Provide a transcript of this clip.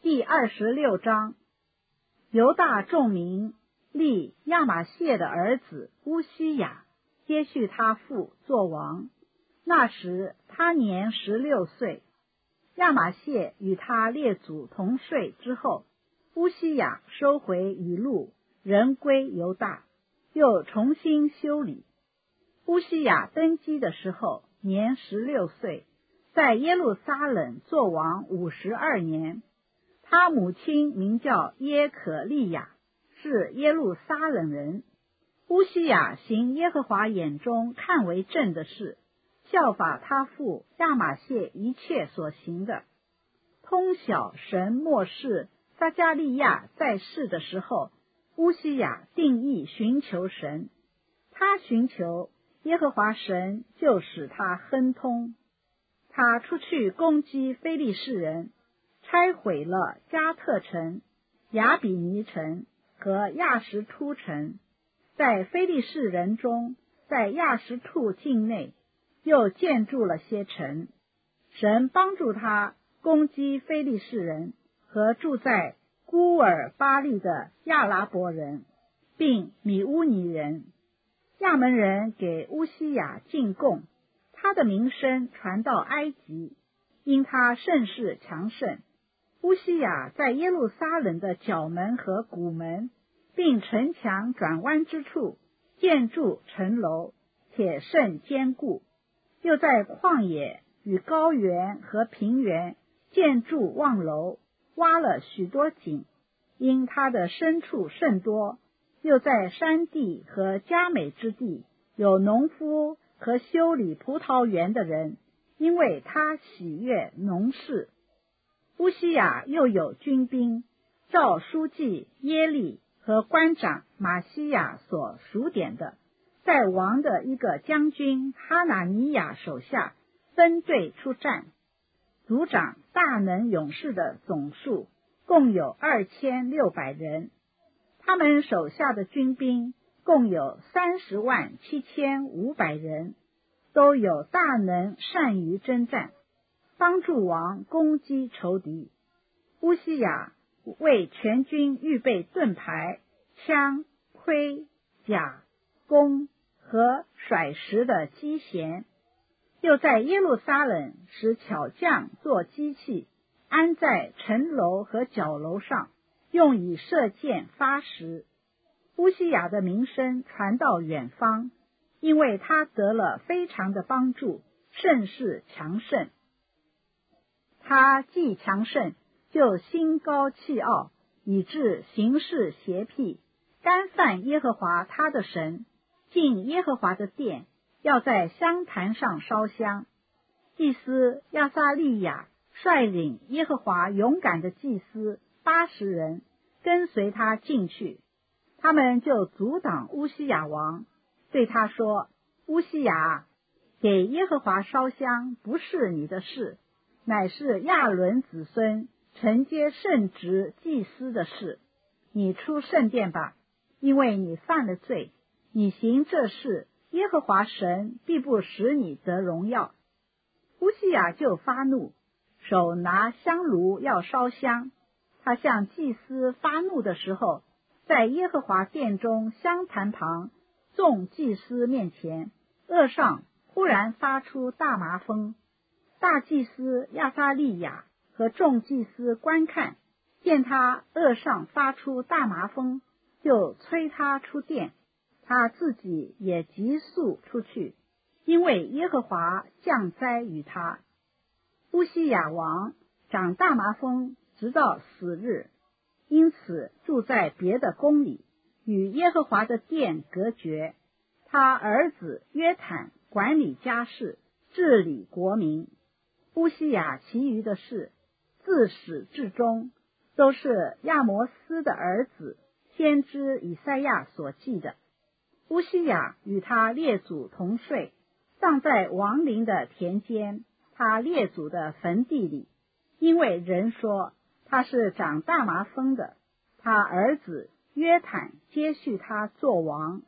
第26章，犹大众民立亚玛谢的儿子乌西雅接续他父作王。那时他年16岁。亚玛谢与他列祖同睡之后，乌西雅收回雨露，人归犹大，又重新修理。乌西雅登基的时候年16岁，在耶路撒冷作王52年。他母亲名叫耶可利亚，是耶路撒冷人。乌西雅行耶和华眼中看为正的事，效法他父亚玛谢一切所行的。通晓神末世撒迦利亚在世的时候，乌西雅定义寻求神，他寻求耶和华神，就使他亨通。他出去攻击非利士人，拆毁了加特城、亚比尼城和亚什突城。在非利士人中，在亚什突境内又建筑了些城。神帮助他攻击非利士人和住在孤尔巴利的亚拉伯人，并米乌尼人。亚门人给乌西雅进贡，他的名声传到埃及，因他甚是强盛。乌西雅在耶路撒冷的角门和谷门，并城墙转弯之处建筑城楼，且甚坚固。又在旷野与高原和平原建筑望楼，挖了许多井，因他的牲畜甚多。又在山地和佳美之地有农夫和修理葡萄园的人，因为他喜悦农事。乌西雅又有军兵，照书记耶利和官长马西亚所数点的，在王的一个将军哈拿尼亚手下分队出战。族长大能勇士的总数共有2600人，他们手下的军兵共有307500人，都有大能善于征战，帮助王攻击仇敌。乌西雅为全军预备盾牌、枪、盔、甲、弓和甩石的机弦，又在耶路撒冷使巧匠做机器，安在城楼和角楼上，用以射箭发石。乌西雅的名声传到远方，因为他得了非常的帮助，甚是强盛。他既强盛，就心高气傲，以致行事邪僻，干犯耶和华他的神，进耶和华的殿，要在香坛上烧香。祭司亚撒利亚率领耶和华勇敢的祭司80人，跟随他进去。他们就阻挡乌西雅王，对他说：乌西雅，给耶和华烧香不是你的事，乃是亚伦子孙承接圣职祭司的事。你出圣殿吧，因为你犯了罪。你行这事，耶和华神必不使你得荣耀。乌西雅就发怒，手拿香炉要烧香。他向祭司发怒的时候，在耶和华殿中香坛旁众祭司面前，额上忽然发出大麻风。大祭司亚撒利亚和众祭司观看，见他额上发出大麻风，就催他出殿。他自己也急速出去，因为耶和华降灾于他。乌西雅王长大麻风，直到死日，因此住在别的宫里，与耶和华的殿隔绝。他儿子约坦管理家事，治理国民。乌西雅其余的事，自始至终，都是亚摩斯的儿子先知以赛亚所记的。乌西雅与他列祖同睡，葬在王陵的田间，他列祖的坟地里，因为人说他是长大麻风的。他儿子约坦接续他做王。